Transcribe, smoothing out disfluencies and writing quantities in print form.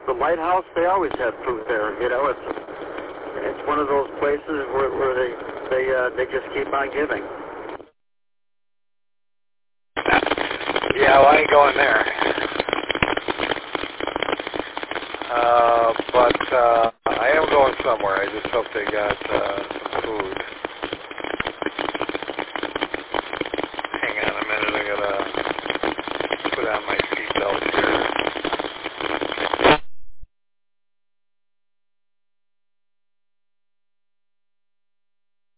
the lighthouse, they always have food there. You know, it's one of those places where they just keep on giving. Yeah, well, I ain't going there. But I am going somewhere. I just hope they got some food. Hang on a minute. I gotta put on my seatbelt here.